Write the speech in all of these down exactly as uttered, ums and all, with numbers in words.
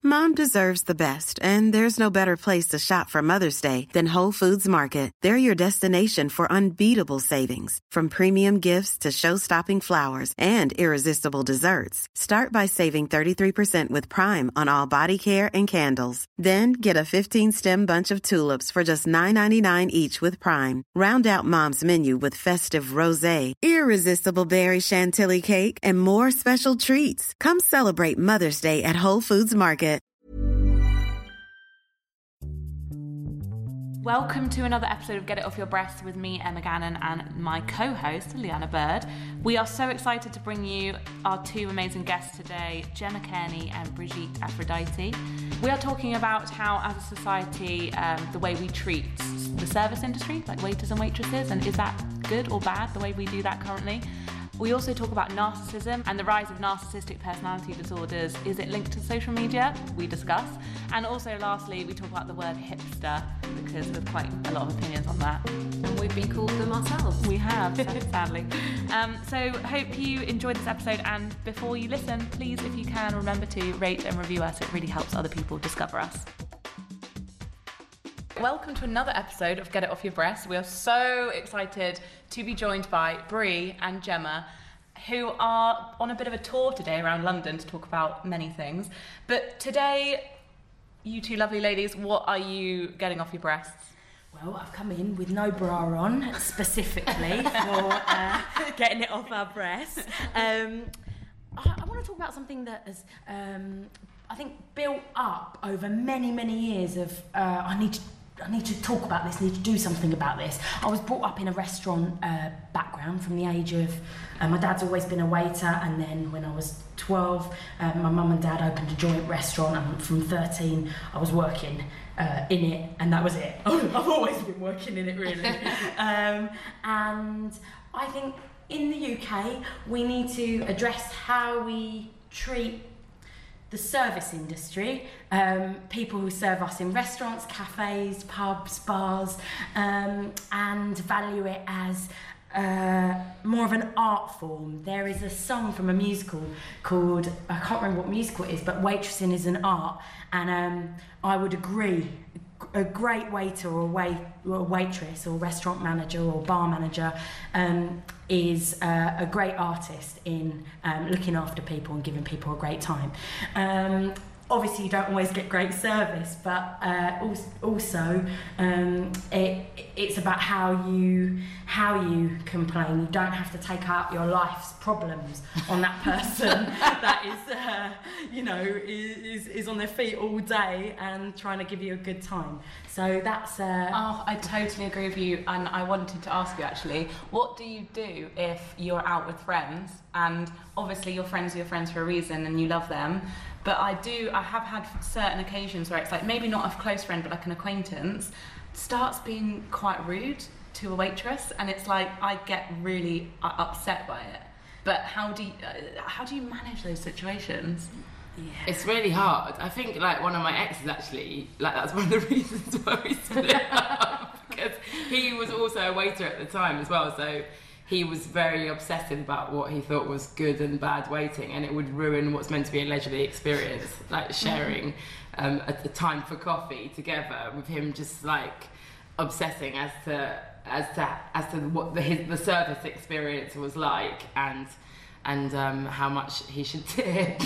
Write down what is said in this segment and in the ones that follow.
Mom deserves the best, and there's no better place to shop for Mother's Day than Whole Foods Market. They're your destination for unbeatable savings, from premium gifts to show-stopping flowers and irresistible desserts. Start by saving thirty-three percent with Prime on all body care and candles. Then get a fifteen-stem bunch of tulips for just nine ninety-nine each with Prime. Round out Mom's menu with festive rosé, irresistible berry chantilly cake, and more special treats. Come celebrate Mother's Day at Whole Foods Market. Welcome to another episode of Get It Off Your Breast with me, Emma Gannon, and my co-host, Liana Bird. We are so excited to bring you our two amazing guests today, Gemma Cairney and Brigitte Aphrodite. We are talking about how, as a society, um, the way we treat the service industry, like waiters and waitresses, and is that good or bad, the way we do that currently? We also talk about narcissism and the rise of narcissistic personality disorders. Is it linked to social media? We discuss. And also, lastly, we talk about the word hipster, because there's quite a lot of opinions on that. And we've been called them ourselves. We have, sadly. Um, so, hope you enjoyed this episode. And before you listen, please, if you can, remember to rate and review us. It really helps other people discover us. Welcome to another episode of Get It Off Your Breast. We are so excited to be joined by Brie and Gemma, who are on a bit of a tour today around London to talk about many things. But today, you two lovely ladies, what are you getting off your breasts? Well, I've come in with no bra on, specifically for uh, getting it off our breasts. Um, I, I want to talk about something that has, um, I think, built up over many, many years of, uh, I need to I need to talk about this, I need to do something about this. I was brought up in a restaurant uh, background from the age of, uh, my dad's always been a waiter, and then when I was twelve, um, my mum and dad opened a joint restaurant, and from thirteen I was working uh, in it, and that was it. I've always been working in it, really. um, and I think in the U K we need to address how we treat the service industry, um, people who serve us in restaurants, cafes, pubs, bars, um, and value it as uh, more of an art form. There is a song from a musical called, I can't remember what musical it is, but Waitressing is an art, and um, I would agree. A great waiter or, wait, or waitress or restaurant manager or bar manager um, is uh, a great artist in um, looking after people and giving people a great time. Um, obviously you don't always get great service, but uh, also um, it, it's about how you how you complain. You don't have to take out your life's problems on that person that is uh, you know is is on their feet all day and trying to give you a good time. So that's uh, oh, I totally agree with you, and I wanted to ask you actually, what do you do if you're out with friends, and obviously your friends are your friends for a reason and you love them, but I do I have had certain occasions where it's like maybe not a close friend but like an acquaintance starts being quite rude to a waitress, and it's like I get really uh, upset by it. But how do you, uh, how do you manage those situations? Yeah. It's really hard. I think like one of my exes actually, like that's one of the reasons why we split up, because he was also a waiter at the time as well, so he was very obsessive about what he thought was good and bad waiting, and it would ruin what's meant to be a leisurely experience, like sharing um, a, a time for coffee together, with him just like obsessing as to as to as to what the his, the service experience was like, and and um, how much he should tip.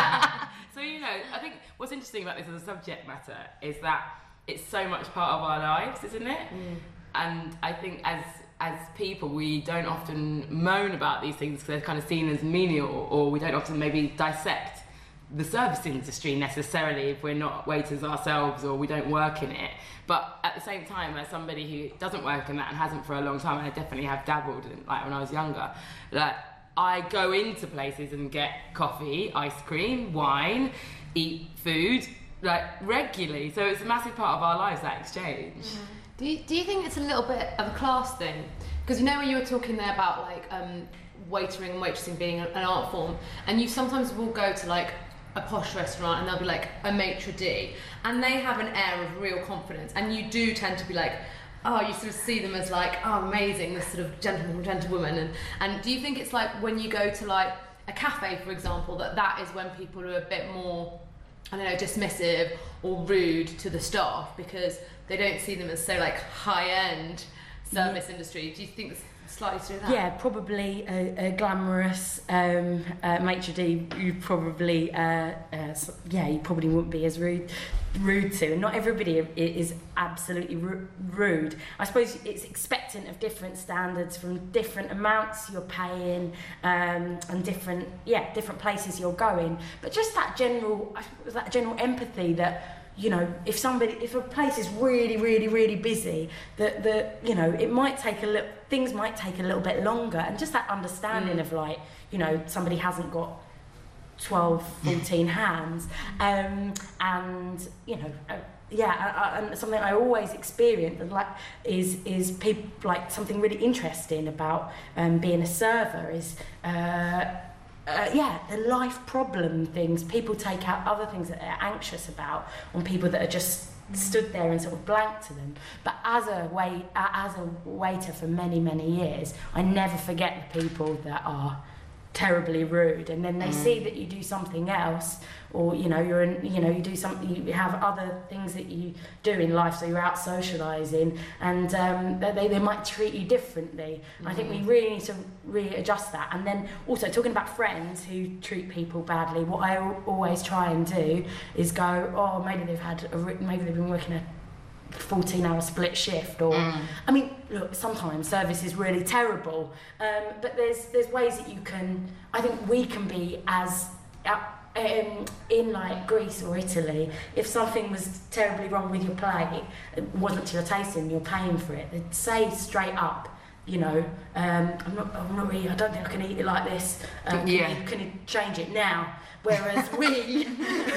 So you know, I think what's interesting about this as a subject matter is that it's so much part of our lives, isn't it? Mm. And I think as as people, we don't often moan about these things because they're kind of seen as menial, or we don't often maybe dissect the service industry necessarily if we're not waiters ourselves or we don't work in it. But at the same time, as somebody who doesn't work in that and hasn't for a long time, and I definitely have dabbled in, like when I was younger, like I go into places and get coffee, ice cream, wine, eat food, like regularly. So it's a massive part of our lives, that exchange. Mm-hmm. Do you, do you think it's a little bit of a class thing? Because you know when you were talking there about like um, waitering and waitressing being an art form, and you sometimes will go to like a posh restaurant and they'll be like a maitre d', and they have an air of real confidence, and you do tend to be like, oh, you sort of see them as like, oh, amazing, this sort of gentleman, gentlewoman, and and do you think it's like when you go to like a cafe, for example, that that is when people are a bit more I don't know, dismissive or rude to the staff because they don't see them as so like high-end service yeah. industry. Do you think it's slightly to do that? Yeah, probably a, a glamorous um, uh, maitre d'. You probably, uh, uh, yeah, you probably wouldn't be as rude, rude to. And not everybody is absolutely rude. I suppose it's expectant of different standards from different amounts you're paying um, and different, yeah, different places you're going. But just that general, that general empathy that. You know, if somebody, if a place is really, really, really busy, that that you know, it might take a little, things might take a little bit longer, and just that understanding mm. of like, you know, somebody hasn't got twelve, fourteen hands, um, and you know, uh, yeah, I, I, and something I always experience like is is people like something really interesting about um, being a server is. Uh, Uh, yeah, the life problem things. People take out other things that they're anxious about on people that are just stood there and sort of blank to them. But as a wait, uh, as a waiter for many, many years, I never forget the people that are terribly rude, and then they mm. see that you do something else, or you know you're in, you know you do something, you have other things that you do in life, so you're out socialising, and um, they they might treat you differently. Mm. I think we really need to really adjust that. And then also talking about friends who treat people badly, what I always try and do is go, oh, maybe they've had a, maybe they've been working a fourteen hour split shift, or mm. I mean look, sometimes service is really terrible, um, but there's there's ways that you can, I think we can be as uh, um, in like Greece or Italy, if something was terribly wrong with your plate, it wasn't to your tasting, you're paying for it, they'd say straight up, you know, um, I'm not I'm not really, I don't think I can eat it like this, um, can, yeah. you, can you change it now? Whereas we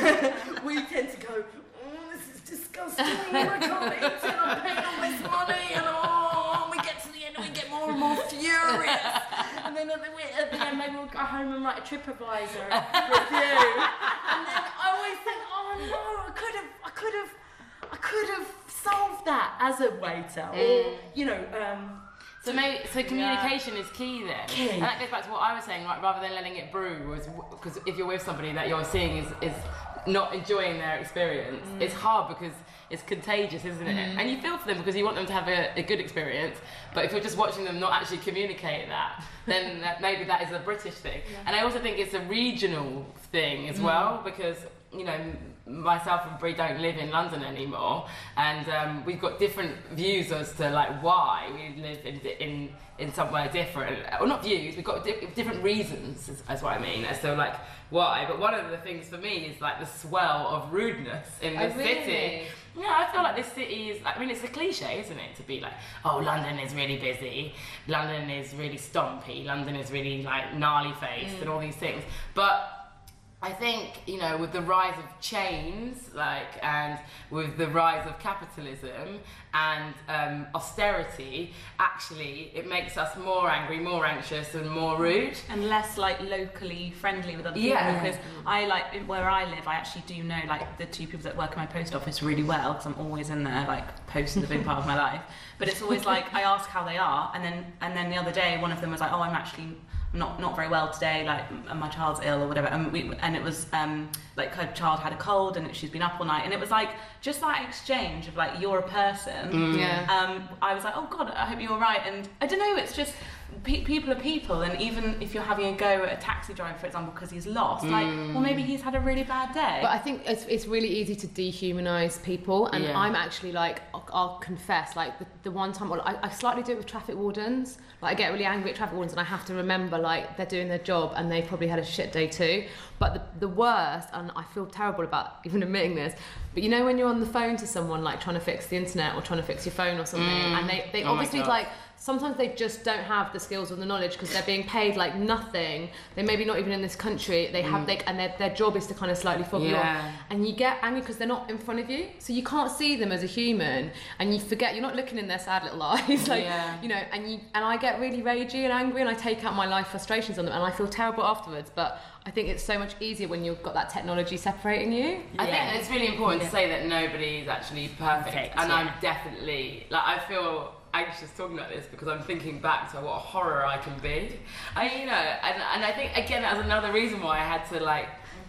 we tend to go, disgusting, I can't eat it, I'm paying all this money, and oh, we get to the end and we get more and more furious, and then at the, at the end maybe we'll go home and write a TripAdvisor review, and then I always think, oh no, I could have, I could have, I could have solved that as a waiter, or, you know, um, So maybe, so communication yeah. is key then. Key. And that goes back to what I was saying, like, rather than letting it brew, because if you're with somebody that you're seeing is, is not enjoying their experience, mm. it's hard because it's contagious, isn't it? Mm. And you feel for them because you want them to have a, a good experience, but if you're just watching them not actually communicate that, then that, maybe that is a British thing. Yeah. And I also think it's a regional thing as mm. well, because, you know, myself and Brie don't live in London anymore, and um, we've got different views as to like why we live in in, in somewhere different, or not views. We've got di- different reasons, is, is what I mean, as to like why. But one of the things for me is like the swell of rudeness in this oh, really? city. Yeah, I feel like this city is. I mean, it's a cliche, isn't it, to be like, oh, London is really busy, London is really stompy, London is really like gnarly faced, mm. and all these things, but. I think, you know, with the rise of chains, like, and with the rise of capitalism and um, austerity, actually, it makes us more angry, more anxious, and more rude. And less, like, locally friendly with other people. Yeah. Because I, like, where I live, I actually do know, like, the two people that work in my post office really well, because I'm always in there, like, post is a big part of my life. But it's always, like, I ask how they are, and then and then the other day, one of them was like, oh, I'm actually... not not very well today, like my child's ill or whatever, and we and it was um like her child had a cold and she's been up all night, and it was like just that exchange of like, you're a person. Mm. Yeah. um I was like, oh god, I hope you're all right. And I don't know, it's just pe- people are people, and even if you're having a go at a taxi driver, for example, because he's lost, mm. like, well, maybe he's had a really bad day. But I think it's, it's really easy to dehumanise people, and yeah. I'm actually like, I'll, I'll confess, like the, the one time, well, I, I slightly do it with traffic wardens. Like I get really angry at traffic wardens, and I have to remember like they're doing their job and they probably had a shit day too. But the, the worst, and I feel terrible about even admitting this, but you know when you're on the phone to someone like trying to fix the internet or trying to fix your phone or something, mm. and they, they oh obviously like, sometimes they just don't have the skills or the knowledge because they're being paid like nothing. They maybe not even in this country. They have, mm. they, and their, their job is to kind of slightly fob you yeah. off. And you get angry because they're not in front of you, so you can't see them as a human, and you forget you're not looking in their sad little eyes, like yeah. you know. And you and I get really ragey and angry, and I take out my life frustrations on them, and I feel terrible afterwards. But I think it's so much easier when you've got that technology separating you. I yeah. think it's really important yeah. to say that nobody is actually perfect, perfect and yeah. I'm definitely like I feel. anxious talking about this because I'm thinking back to what a horror I can be. I, you know, and, and I think again that's another reason why I had to like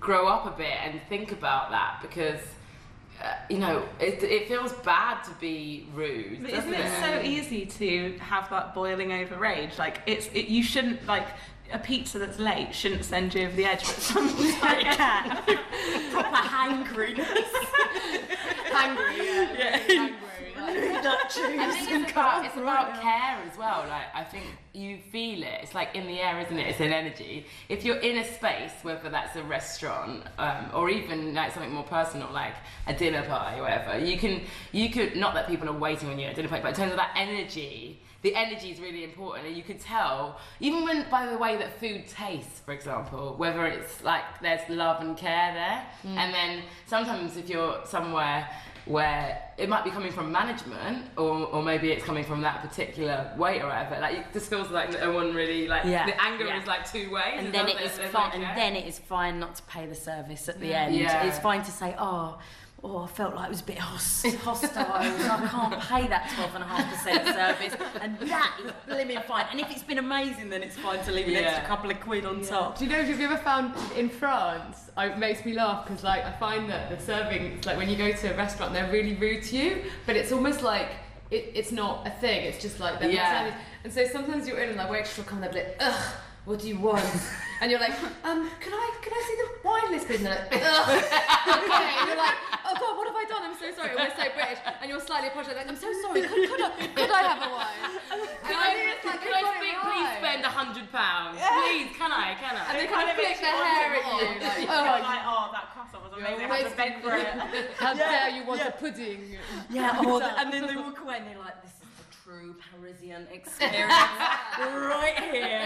grow up a bit and think about that, because uh, you know, it, it feels bad to be rude. But doesn't isn't it, it so easy to have that boiling over rage? Like, it's it, you shouldn't, like, a pizza that's late shouldn't send you over the edge, but sometimes it can. Proper hangriness. Hangry, yeah. Yeah. Hangry. Like, I think it's about, it's about care as well. Like, I think you feel it. It's like in the air, isn't it? It's an energy. If you're in a space, whether that's a restaurant um, or even like something more personal, like a dinner party or whatever, you can, you could, not that people are waiting on you at a dinner party, but in terms of that energy, the energy is really important, and you could tell, even when, by the way that food tastes, for example, whether it's like there's love and care there. Mm. And then sometimes if you're somewhere where it might be coming from management, or, or maybe it's coming from that particular weight or whatever, like it just feels like no one really, like yeah. the anger yeah. is like two ways, and then it is fine. No and then it is fine not to pay the service at the yeah. end. Yeah. It's fine to say, oh. Oh, I felt like it was a bit host- hostile. I can't pay that twelve and a half percent service, and that is blimmin' fine. And if it's been amazing, then it's fine to leave an Yeah. extra couple of quid on Yeah. top. Do you know, if you've ever found in France, it makes me laugh because, like, I find that the serving, it's like when you go to a restaurant, they're really rude to you, but it's almost like it, it's not a thing. It's just like they're Yeah. serving. And so sometimes you're in and the waitress will come and they'll be like, ugh, what do you want? And you're like, um, can I can I see the wine list, please? And they're like, ugh. Okay. And you're like, oh God, what have I done? I'm so sorry. We're so British. And you're slightly apologising, like, I'm so sorry. Could, could, I, could I have a wine? Can I, it's like, can they've I got it speak, right. please spend a hundred pounds? Please, can I, can I? And they kind of flick their hair at you. Like, Oh, oh, like, oh, that croissant was amazing. I always had to beg for it. how Yeah, dare you want yeah. a pudding? Yeah, or the, and then they walk away and they're like, this is the true Parisian experience right here.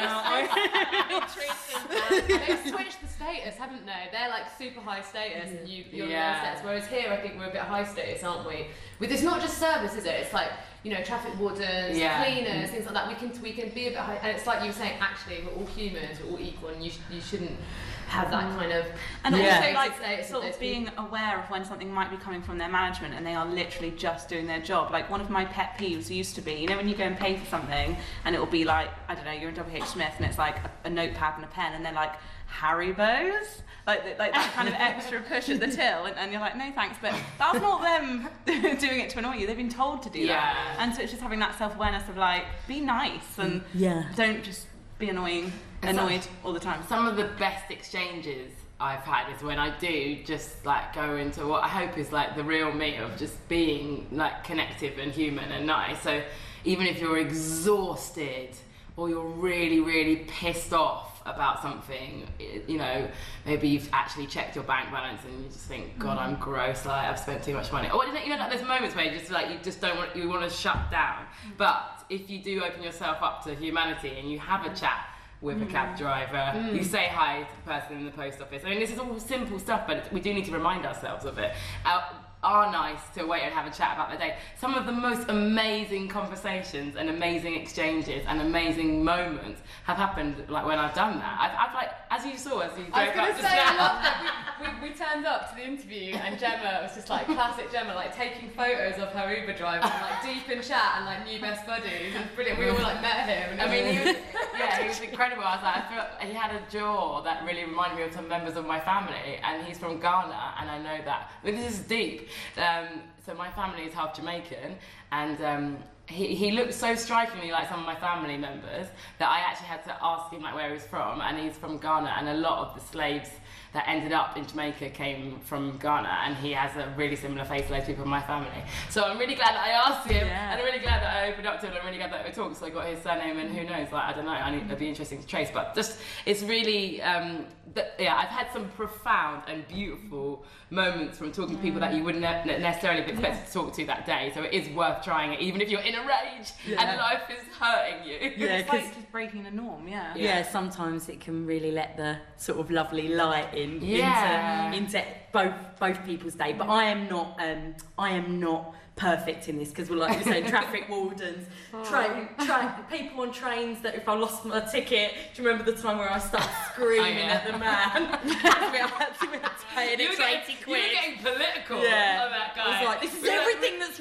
They've switched the status, haven't they? They're like super high status, and you, you're Yeah. low status. Whereas here, I think we're a bit high status, aren't we? With it's not just service, is it? It's like, you know, traffic wardens, Yeah. cleaners, things like that. We can we can be a bit high, and it's like you were saying. Actually, we're all humans, we're all equal, and you sh- you shouldn't have that kind of And Yeah. also, like, status sort with of those being people. aware of when something might be coming from their management and they are literally just doing their job. Like, one of my pet peeves used to be, you know, when you go and pay for something and it will be like, I don't know, you're in W H Smith and it's like a, a notepad and a pen, and they're like, Haribo's? Like, like that kind of extra push at the till, and, and you're like, no thanks, but that's not them doing it to annoy you. They've been told to do Yeah. that. And so it's just having that self-awareness of like, be nice and Yeah. don't just be annoying, And some- annoyed all the time. Some of the best exchanges I've had is when I do just like go into what I hope is like the real me of just being like connective and human and nice. So even if you're exhausted or you're really, really pissed off about something, you know, maybe you've actually checked your bank balance and you just think, God, I'm gross, like I've spent too much money. Or you know, like there's moments where you just like you just don't want, you want to shut down. But if you do open yourself up to humanity and you have a chat with a cab driver, mm. you say hi to the person in the post office. I mean, this is all simple stuff, but we do need to remind ourselves of it. Uh, are nice to wait and have a chat about their day. Some of the most amazing conversations and amazing exchanges and amazing moments have happened like when I've done that. I've, I've like, as you saw, as you I was drove going up to just say, I now. love that. We, we, we turned up to the interview and Gemma was just like, classic Gemma, like taking photos of her Uber driver and like deep in chat and like new best buddies. It was brilliant. We all like met him. And I mean, he was, yeah, he was incredible. I was like, I feel, he had a jaw that really reminded me of some members of my family, and he's from Ghana, and I know that. I mean, this is deep. Um, so my family is half Jamaican, and um, he, he looked so strikingly like some of my family members that I actually had to ask him like where he was from, and he's from Ghana, and a lot of the slaves that ended up in Jamaica came from Ghana, and he has a really similar face to those people in my family. So I'm really glad that I asked him, Yeah. and I'm really glad that I opened up to him, and I'm really glad that we talked, so I got his surname, and who knows, like, I don't know, I need, it'd be interesting to trace, but just, it's really, um, th- yeah, I've had some profound and beautiful moments from talking to people that you wouldn't ne- necessarily have expected yeah. to talk to that day, so it is worth trying it, even if you're in a rage, yeah. and life is hurting you. Yeah, it's like just breaking the norm, yeah. yeah. Yeah, sometimes it can really let the sort of lovely light in yeah. into, into both both people's day. But I am not um, I am not perfect in this, because we're like you're saying, traffic wardens, train, train, people on trains that if I lost my ticket, do you remember the time where I started screaming oh, yeah. at the man? I had to, we had to pay an you extra were eighty getting, quid. You were getting political. Yeah. Oh, that guy. I was like, this is everything that's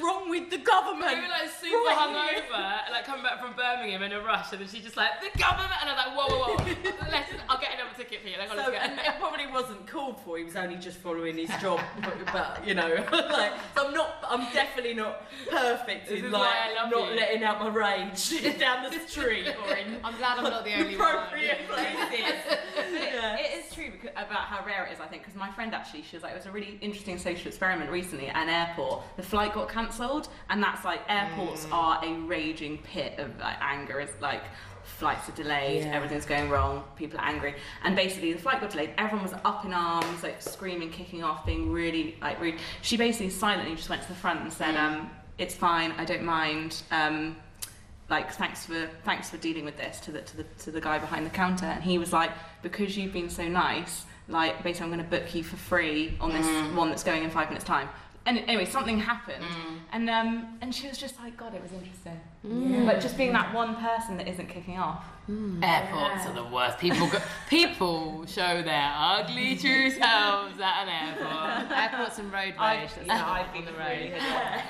wrong with the government? We were like super Right. hungover, like coming back from Birmingham in a rush, and then she just like, the government, and I was like, whoa, whoa, whoa, let's, I'll get another ticket for you. Like, So, let's go. and it probably wasn't called for. He was only just following his job, but, but you know, like, so I'm not. I'm definitely not perfect This in is like why I love not you. letting out my rage down the street or in I'm glad I'm not the only one. appropriate places. Yeah. It is true because, about how rare it is, I think, because my friend actually, she was like, it was a really interesting social experiment recently at an airport. The flight got cancelled, and that's like, airports Mm. are a raging pit of like anger. It's like, flights are delayed, Yeah. everything's going wrong, people are angry. And basically, the flight got delayed, everyone was up in arms, like screaming, kicking off, being really like rude. She basically silently just went to the front and said, um, it's fine, I don't mind. Um, like thanks for thanks for dealing with this to the to the to the guy behind the counter, and he was like, because you've been so nice, like basically I'm going to book you for free on this Mm. one that's going in five minutes time. And anyway, something happened, and um and she was just like, God, it was interesting. Yeah. But just being that one person that isn't kicking off. Airports are the worst. People go, people show their ugly true selves at an airport. Airports and road I, rage. that's yeah, not I've on been the really road.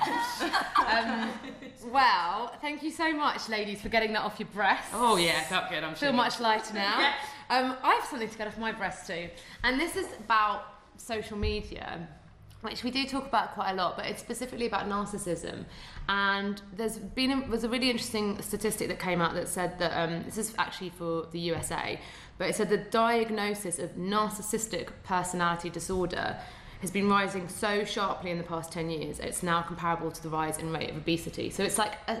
hit. Um, well, thank you so much, ladies, for getting that off your breasts. Oh yeah, felt good. I'm Feel sure. much lighter now. Um, I have something to get off my breast too, and this is about social media, which we do talk about quite a lot, but it's specifically about narcissism. And there's been a, there's a really interesting statistic that came out that said that um, this is actually for the U S A, but it said the diagnosis of narcissistic personality disorder has been rising so sharply in the past ten years. It's now comparable to the rise in rate of obesity. So it's like an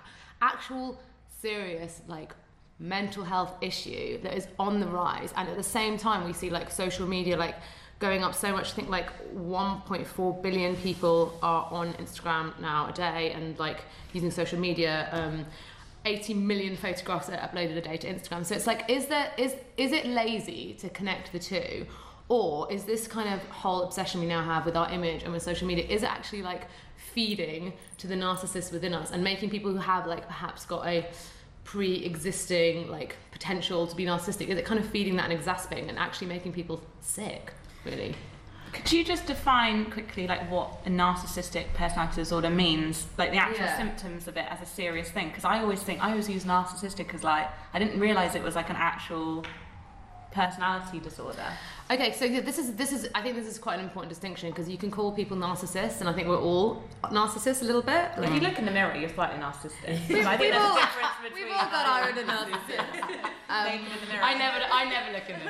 actual serious like mental health issue that is on the rise, and at the same time we see like social media like going up so much. I think like one point four billion people are on Instagram now a day and like using social media. um eighty million photographs are uploaded a day to Instagram. So it's like, is there is is it lazy to connect the two, or is this kind of whole obsession we now have with our image and with social media, is it actually like feeding to the narcissist within us and making people who have like perhaps got a pre-existing like potential to be narcissistic, is it kind of feeding that and exacerbating and actually making people sick, really? Could you just define quickly like what a narcissistic personality disorder means, like the actual Yeah. symptoms of it as a serious thing? Because I always think I always use narcissistic as like, I didn't realise it was like an actual personality disorder. Okay, so yeah, this is this is I think this is quite an important distinction, because you can call people narcissists, and I think we're all narcissists a little bit. If you look in the mirror, you're slightly narcissistic. We've, I think we've there's all, a difference between we've all got our inner narcissists. Um, in the mirror. I never, I never look in the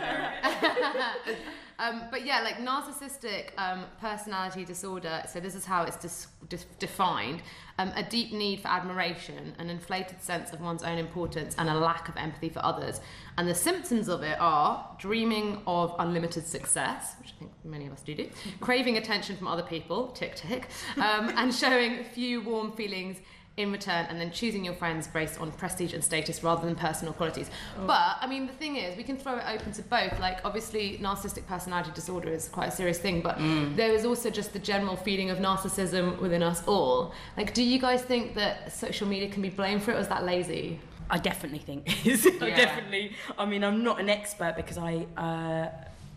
mirror. um, but yeah, like narcissistic um, personality disorder. So this is how it's dis- dis- defined: um, a deep need for admiration, an inflated sense of one's own importance, and a lack of empathy for others. And the symptoms of it are dreaming of unlimited success, which I think many of us do do, craving attention from other people, tick tick, um, and showing few warm feelings in return, and then choosing your friends based on prestige and status rather than personal qualities. Oh. But, I mean, the thing is, we can throw it open to both. Like, obviously, narcissistic personality disorder is quite a serious thing, but mm. there is also just the general feeling of narcissism within us all. Like, do you guys think that social media can be blamed for it, or is that lazy? I definitely think it is. I Yeah. definitely. I mean, I'm not an expert because I uh,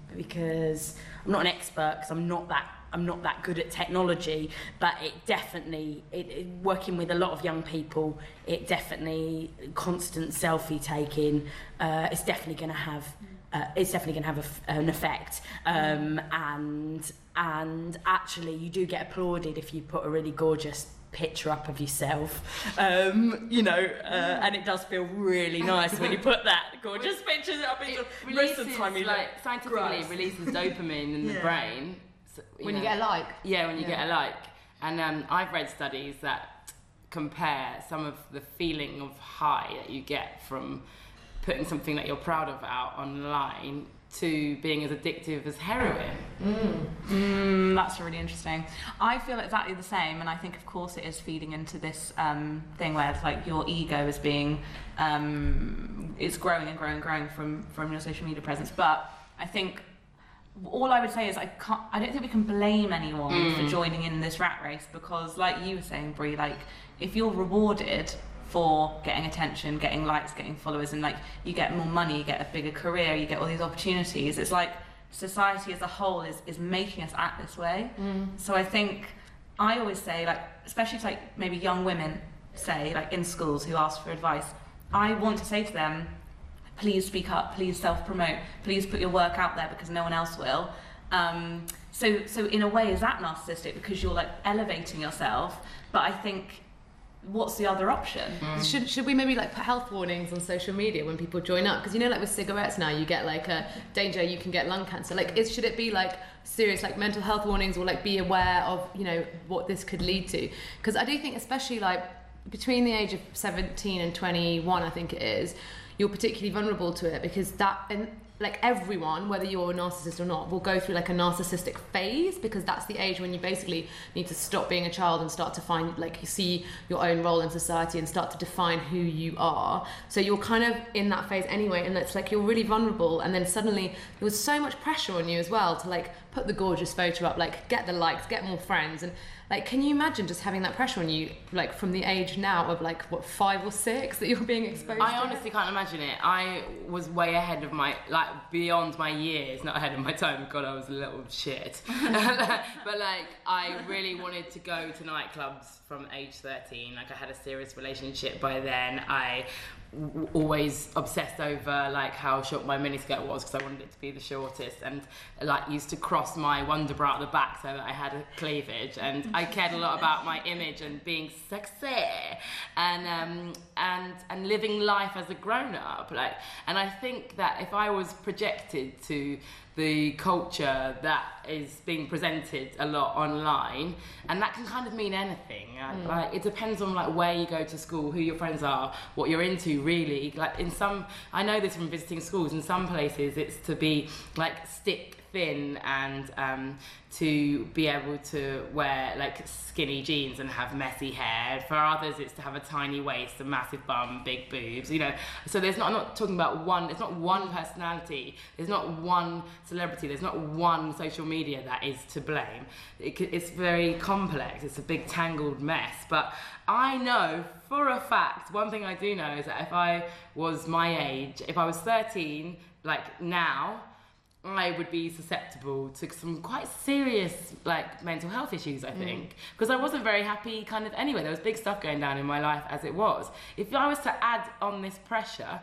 because I'm not an expert because I'm not that I'm not that good at technology. But it definitely, it, it, working with a lot of young people, it definitely constant selfie taking. Uh, it's definitely going to have. Uh, it's definitely going to have a, an effect, um, and and actually, you do get applauded if you put a really gorgeous picture up of yourself, um, you know, uh, and it does feel really nice when you put that gorgeous picture up. It Most releases, of the time, you like, look scientifically gross. releases dopamine in the Yeah. brain. So, When you know. get a like? Yeah, when you Yeah. get a like. And um, I've read studies that compare some of the feeling of high that you get from putting something that you're proud of out online to being as addictive as heroin. Mm. Mm, that's really interesting. I feel exactly the same, and I think, of course, it is feeding into this um, thing where it's like your ego is being, um, it's growing and growing and growing from from your social media presence. But I think all I would say is I can't. I don't think we can blame anyone Mm. for joining in this rat race, because, like you were saying, Brie, like if you're rewarded for getting attention, getting likes, getting followers, and like you get more money, you get a bigger career, you get all these opportunities, it's like society as a whole is, is making us act this way. Mm. So I think I always say, like, especially to like maybe young women, say, like in schools who ask for advice, I want to say to them, please speak up, please self-promote, please put your work out there because no one else will. Um, so, so in a way, is that narcissistic because you're like elevating yourself? But I think, what's the other option? Mm. Should should we maybe like put health warnings on social media when people join up? Because you know, like with cigarettes now, you get like a danger, you can get lung cancer. Like, is should it be like serious like mental health warnings, or like be aware of, you know, what this could lead to? Because I do think, especially like between the age of seventeen and twenty-one, I think it is, you're particularly vulnerable to it, because that, and like everyone, whether you're a narcissist or not, will go through like a narcissistic phase, because that's the age when you basically need to stop being a child and start to find, like, you see your own role in society and start to define who you are. So you're kind of in that phase anyway, and it's like you're really vulnerable, and then suddenly there was so much pressure on you as well to like put the gorgeous photo up, like get the likes, get more friends, and like, can you imagine just having that pressure on you, like from the age now of like, what, five or six, that you're being exposed I to? honestly can't imagine it. I was way ahead of my, like, beyond my years, not ahead of my time. God, I was a little shit. But like, I really wanted to go to nightclubs from age thirteen. Like, I had a serious relationship by then. I w- always obsessed over like how short my miniskirt was, because I wanted it to be the shortest, and like used to cross my Wonder Bra at the back so that I had a cleavage, and I cared a lot about my image and being sexy and um, and and living life as a grown up. Like, and I think that if I was projected to the culture that is being presented a lot online, and that can kind of mean anything. Mm. Like, it depends on like where you go to school, who your friends are, what you're into, really. Like, in some, I know this from visiting schools, in some places it's to be like stick thin and um, to be able to wear like skinny jeans and have messy hair. For others, it's to have a tiny waist, a massive bum, big boobs, you know. So there's not, I'm not talking about one, it's not one personality, there's not one celebrity, there's not one social media that is to blame. It, it's very complex, it's a big tangled mess. But I know for a fact, one thing I do know is that if I was my age, if I was thirteen, like now, I would be susceptible to some quite serious like mental health issues, I think, because mm. I wasn't very happy kind of anyway. There was big stuff going down in my life as it was. If I was to add on this pressure,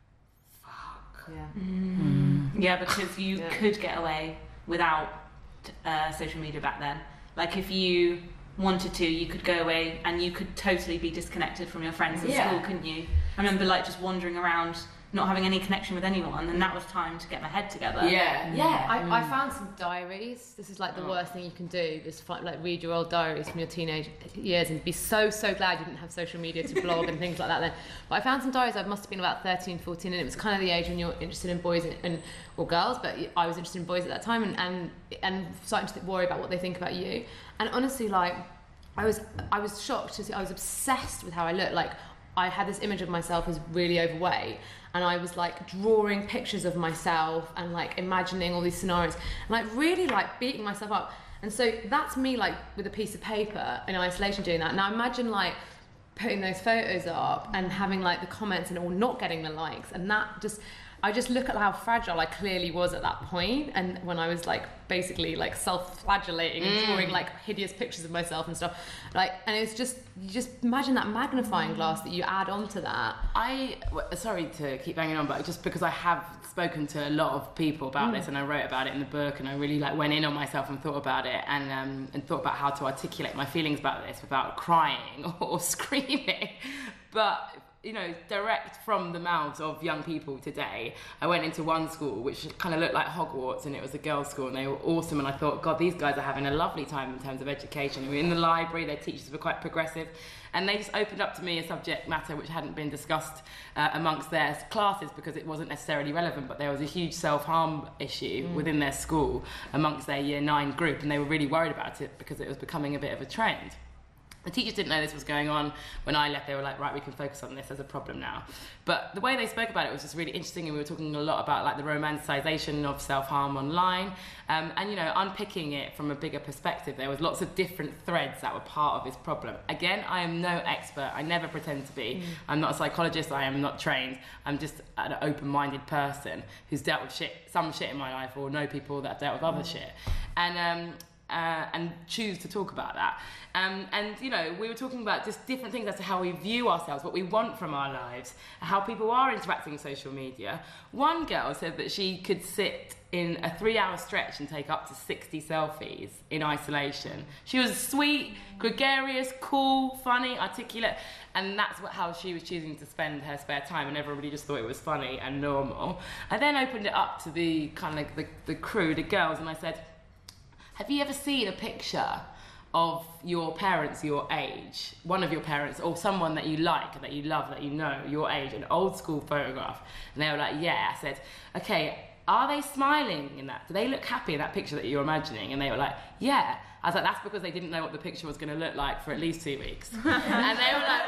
fuck. Yeah. Mm. Yeah, because you yeah. could get away without uh, social media back then. Like, if you wanted to, you could go away and you could totally be disconnected from your friends at yeah. school, couldn't you? I remember like just wandering around, not having any connection with anyone, and that was time to get my head together. Yeah, yeah. I, mm. I found some diaries. This is like the oh. worst thing you can do, is find, like read your old diaries from your teenage years, and be so so glad you didn't have social media to blog and things like that then. But I found some diaries. I must have been about thirteen, fourteen, and it was kind of the age when you're interested in boys and, and or girls, but I was interested in boys at that time, and and, and starting to worry about what they think about you. And honestly, like, I was I was shocked to see, I was obsessed with how I looked. Like, I had this image of myself as really overweight, and I was like drawing pictures of myself and like imagining all these scenarios and like really like beating myself up. And so that's me like with a piece of paper in isolation doing that. Now imagine like putting those photos up and having like the comments and or not getting the likes, and that just, I just look at how fragile I clearly was at that point, and when I was like basically like self-flagellating and mm. drawing like hideous pictures of myself and stuff, like, and it's just, you just imagine that magnifying glass that you add on to that. I, sorry to keep banging on, but just because I have spoken to a lot of people about mm. this, and I wrote about it in the book, and I really like went in on myself and thought about it, and um, and thought about how to articulate my feelings about this without crying or screaming, but you know, direct from the mouths of young people today. I went into one school which kind of looked like Hogwarts, and it was a girls' school, and they were awesome, and I thought, God, these guys are having a lovely time in terms of education. We were in the library, their teachers were quite progressive, and they just opened up to me a subject matter which hadn't been discussed uh, amongst their classes because it wasn't necessarily relevant, but there was a huge self-harm issue mm. within their school amongst their year nine group, and they were really worried about it because it was becoming a bit of a trend. The teachers didn't know this was going on. When I left, they were like, right, we can focus on this, there's a problem now. But the way they spoke about it was just really interesting, and we were talking a lot about like the romanticisation of self-harm online, um, and you know, unpicking it from a bigger perspective. There was lots of different threads that were part of this problem. Again, I am no expert, I never pretend to be. Mm. I'm not a psychologist, I am not trained. I'm just an open-minded person who's dealt with shit, some shit in my life, or know people that have dealt with other mm. shit. And um, uh, and choose to talk about that. Um, and, you know, we were talking about just different things as to how we view ourselves, what we want from our lives, how people are interacting with social media. One girl said that she could sit in a three-hour stretch and take up to sixty selfies in isolation. She was sweet, gregarious, cool, funny, articulate, and that's what, how she was choosing to spend her spare time, and everybody just thought it was funny and normal. I then opened it up to the kind of the, the crew, the girls, and I said, have you ever seen a picture of your parents your age, one of your parents, or someone that you like, that you love, that you know, your age, an old school photograph? And they were like, yeah. I said, okay, are they smiling in that? Do they look happy in that picture that you're imagining? And they were like, yeah. I was like, that's because they didn't know what the picture was going to look like for at least two weeks. And they were like,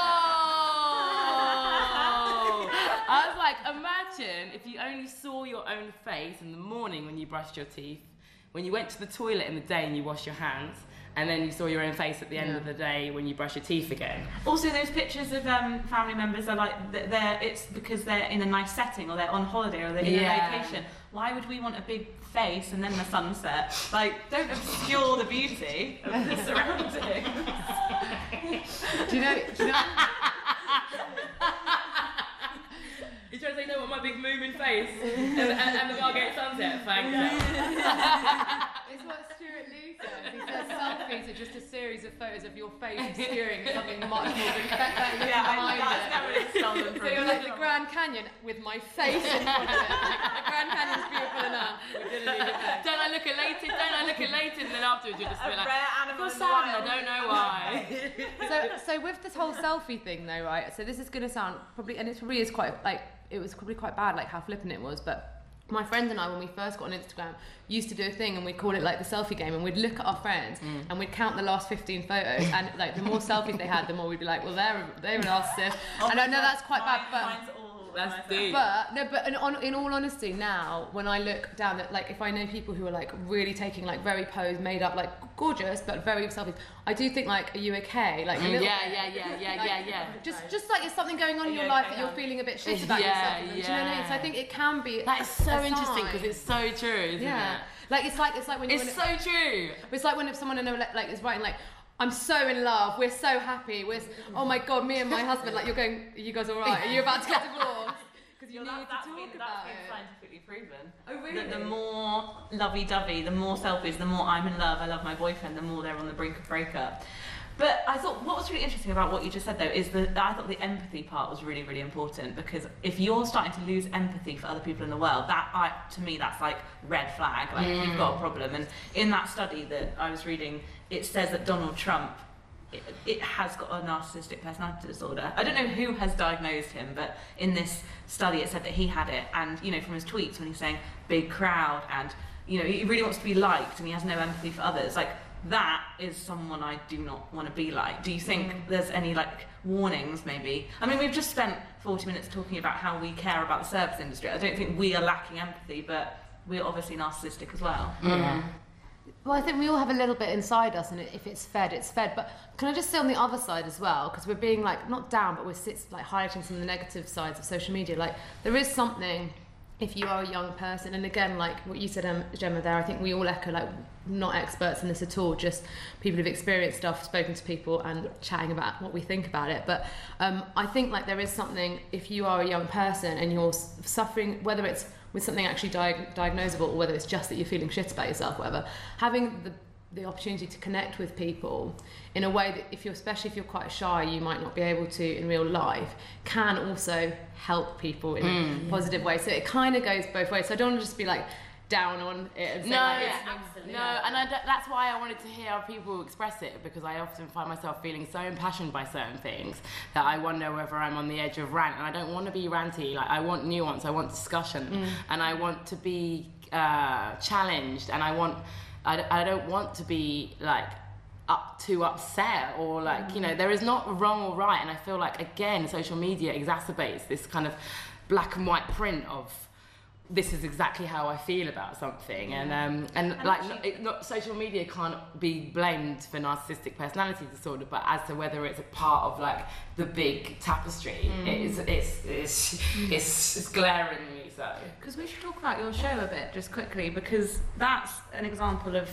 whoa! I was like, imagine if you only saw your own face in the morning when you brushed your teeth, when you went to the toilet in the day and you washed your hands, and then you saw your own face at the end yeah. of the day when you brush your teeth again. Also, those pictures of um, family members are like, they're, it's because they're in a nice setting, or they're on holiday, or they're in yeah. a location. Why would we want a big face and then the sunset? Like, don't obscure the beauty of the surroundings. Do you know... Do you know You're trying to say no what my big moving face and, and, and the Margate sunset? Thanks. It's what Stuart Lee says. He says selfies are just a series of photos of your face obscuring something much more than that. Yeah, I, that's never been stolen from. So you're like the Grand Canyon with my face in front of it. Like, the Grand Canyon's beautiful enough. Don't I look elated? Don't I look elated? And then afterwards you're just a bit like, I feel sad and I don't know why. So, so with this whole selfie thing though, right? So this is going to sound probably, and it probably is quite like, it was probably quite bad, like how flippant it was, but my friend and I, when we first got on Instagram, used to do a thing and we'd call it like the selfie game, and we'd look at our friends mm. and we'd count the last fifteen photos, and like the more selfies they had, the more we'd be like, well, they're they're a narcissist. Oh, and I know that's quite mine, bad, but that's deep. But no, but in, on, in all honesty, now when I look down at, like, if I know people who are like really taking like very posed, made up, like gorgeous but very selfies, I do think like, are you okay? Like, a little yeah, bit, yeah, yeah, yeah, like, yeah, yeah. Just, just like, it's something going on are in your you life okay that you're now? feeling a bit shit about yeah, yourself. yeah. Do you know what I mean? So I think it can be. That is so a interesting sign. because it's so true, isn't Yeah. it? Like it's like it's like when you're it's in so a, true. It's like when if someone in a, like is writing like, I'm so in love, we're so happy, we're oh my god, me and my husband, like you're going, are you guys all right? Are you about to get divorced? Because you well, need that, to talk been, about that's it. been scientifically proven. Oh really? That the more lovey-dovey, the more selfies, the more I'm in love, I love my boyfriend, the more they're on the brink of breakup. But I thought what was really interesting about what you just said though is that I thought the empathy part was really, really important, because if you're starting to lose empathy for other people in the world, that I, to me that's like red flag, like mm. you've got a problem. And in that study that I was reading, it says that Donald Trump, it, it has got a narcissistic personality disorder. I don't know who has diagnosed him, but in this study it said that he had it, and you know, from his tweets when he's saying big crowd and you know, he really wants to be liked and he has no empathy for others, like that is someone I do not want to be like. Do you think mm. there's any like warnings maybe? I mean, we've just spent forty minutes talking about how we care about the service industry. I don't think we are lacking empathy, but we're obviously narcissistic as well. Mm. Yeah. Well, I think we all have a little bit inside us, and if it's fed, it's fed. But can I just say on the other side as well, because we're being like, not down, but we're sits, like highlighting some of the negative sides of social media. Like, there is something, if you are a young person, and again, like what you said, um, Gemma, there, I think we all echo, like, not experts in this at all, just people who've experienced stuff, spoken to people and chatting about what we think about it. But um, I think like there is something, if you are a young person and you're suffering, whether it's with something actually diag- diagnosable or whether it's just that you're feeling shit about yourself, whatever, having the the opportunity to connect with people in a way that if you're, especially if you're quite shy, you might not be able to in real life, can also help people in mm. a positive way. So it kind of goes both ways. So I don't want to just be like down on it and say no, like, yeah, absolutely. No, and I, that's why I wanted to hear how people express it, because I often find myself feeling so impassioned by certain things that I wonder whether I'm on the edge of rant, and I don't want to be ranty. Like, I want nuance, I want discussion, mm. and I want to be uh, challenged, and I want I, I don't want to be like up too upset or like mm. you know, there is not wrong or right, and I feel like again social media exacerbates this kind of black and white print of this is exactly how I feel about something, yeah. and um, and, and like actually, it, not, social media can't be blamed for narcissistic personality disorder, but as to whether it's a part of like the big tapestry, mm. it is, it's it's it's, it's glaringly so. Because we should talk about your show a bit, just quickly, because that's an example of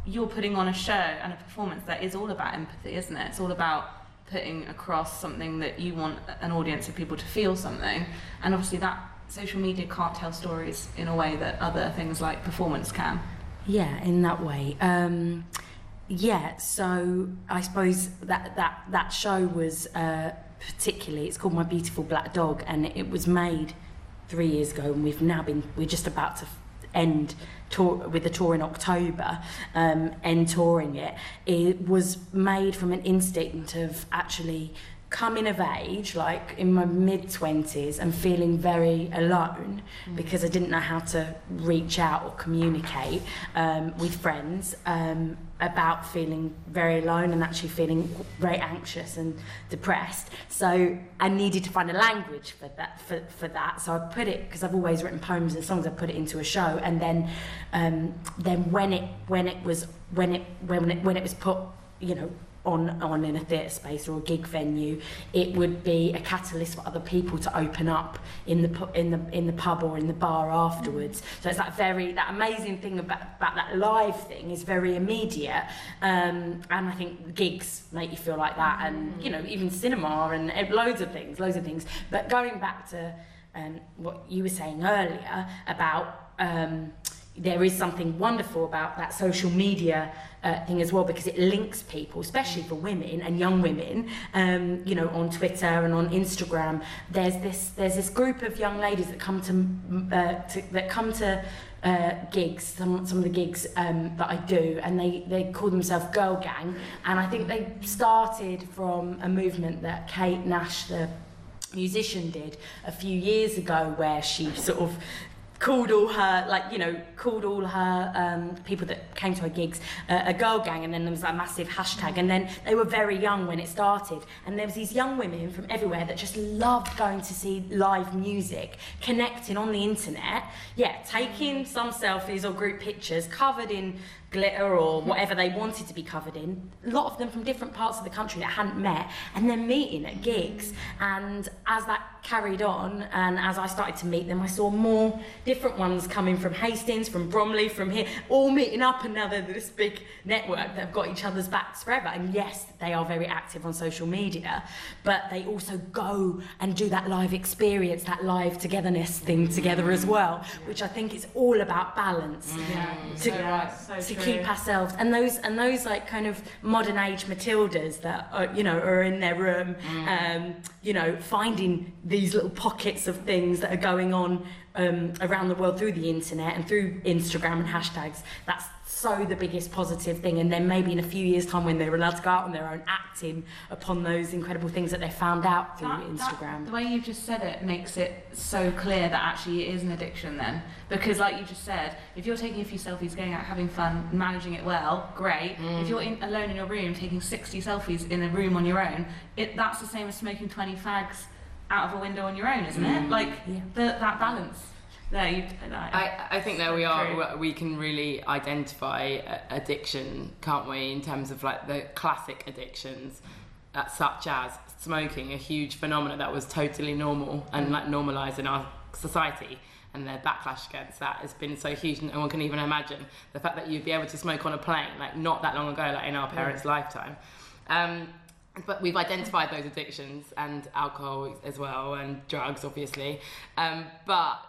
you're putting on a show and a performance that is all about empathy, isn't it? It's all about putting across something that you want an audience of people to feel something, and obviously that social media can't tell stories in a way that other things like performance can. Yeah, in that way. Um, yeah, so I suppose that that that show was uh, particularly, it's called My Beautiful Black Dog, and it was made three years ago, and we've now been, we're just about to end tour with the tour in October, um, end touring it. It was made from an instinct of actually coming of age, like in my mid twenties, and feeling very alone mm. because I didn't know how to reach out or communicate um, with friends um, about feeling very alone and actually feeling very anxious and depressed. So I needed to find a language for that. For, for that. So I put it, because I've always written poems and songs, I put it into a show, and then um, then when it when it was when it when it when it was put, you know, on on in a theatre space or a gig venue, it would be a catalyst for other people to open up in the pu- in the in the pub or in the bar afterwards. So it's that very that amazing thing about, about that live thing is very immediate, um, and I think gigs make you feel like that, and you know, even cinema and, and loads of things, loads of things. But going back to um, what you were saying earlier about. Um, There is something wonderful about that social media uh, thing as well, because it links people, especially for women and young women. Um, you know, on Twitter and on Instagram, there's this there's this group of young ladies that come to, uh, to that come to uh, gigs, some some of the gigs um, that I do, and they they call themselves Girl Gang, and I think they started from a movement that Kate Nash, the musician, did a few years ago, where she sort of called all her, like, you know, called all her um, people that came to her gigs uh, a girl gang, and then there was a massive hashtag, and then they were very young when it started, and there was these young women from everywhere that just loved going to see live music, connecting on the internet, yeah, taking some selfies or group pictures covered in glitter or whatever they wanted to be covered in, a lot of them from different parts of the country that hadn't met, and then meeting at gigs. And as that carried on, and as I started to meet them, I saw more different ones coming from Hastings, from Bromley, from here, all meeting up, and now they're this big network that have got each other's backs forever. And yes, they are very active on social media, but they also go and do that live experience, that live togetherness thing together as well, which I think is all about balance. Yeah, to, so right, so to true. keep ourselves, and those and those like kind of modern age Matildas that are, you know, are in their room, mm. um, you know, finding these little pockets of things that are going on um, around the world through the internet and through Instagram and hashtags. That's so the biggest positive thing. And then maybe in a few years' time, when they're allowed to go out on their own, acting upon those incredible things that they found out through that, Instagram. That, the way you've just said it makes it so clear that actually it is an addiction then. Because like you just said, if you're taking a few selfies, going out, having fun, managing it well, great. Mm. If you're in, alone in your room, taking sixty selfies in a room on your own, it, that's the same as smoking twenty fags out of a window on your own, isn't mm. it? Like, yeah. the, that balance. There, you, like, I, I think that we are we can really identify addiction, can't we, in terms of like the classic addictions, uh, such as smoking, a huge phenomenon that was totally normal and like normalised in our society, and the backlash against that has been so huge. No one can even imagine the fact that you'd be able to smoke on a plane, like not that long ago, like in our parents' yeah. lifetime. Um, But we've identified those addictions, and alcohol as well, and drugs, obviously. Um, but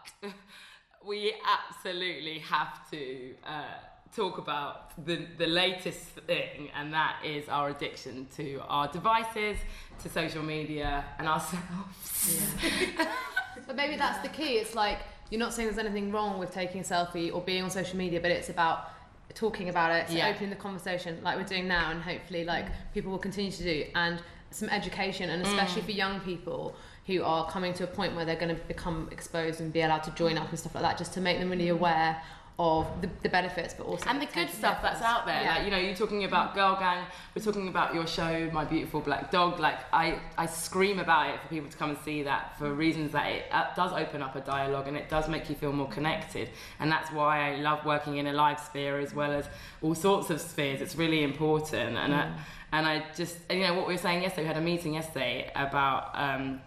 we absolutely have to uh, talk about the, the latest thing, and that is our addiction to our devices, to social media, and ourselves. Yeah. But maybe that's the key. It's like, you're not saying there's anything wrong with taking a selfie or being on social media, but it's about talking about it, so yeah. opening the conversation like we're doing now, and hopefully like people will continue to do, and some education, and especially mm. for young people who are coming to a point where they're going to become exposed and be allowed to join up and stuff like that, just to make them really aware of the, the benefits, but also and the good stuff that's out there. Yeah. Like, you know, you're talking about Girl Gang, we're talking about your show, My Beautiful Black Dog. Like, I, I scream about it for people to come and see that, for reasons that it uh, does open up a dialogue, and it does make you feel more connected. And that's why I love working in a live sphere as well as all sorts of spheres. It's really important. And mm. I, and I just, you know, what we were saying yesterday, we had a meeting yesterday about um,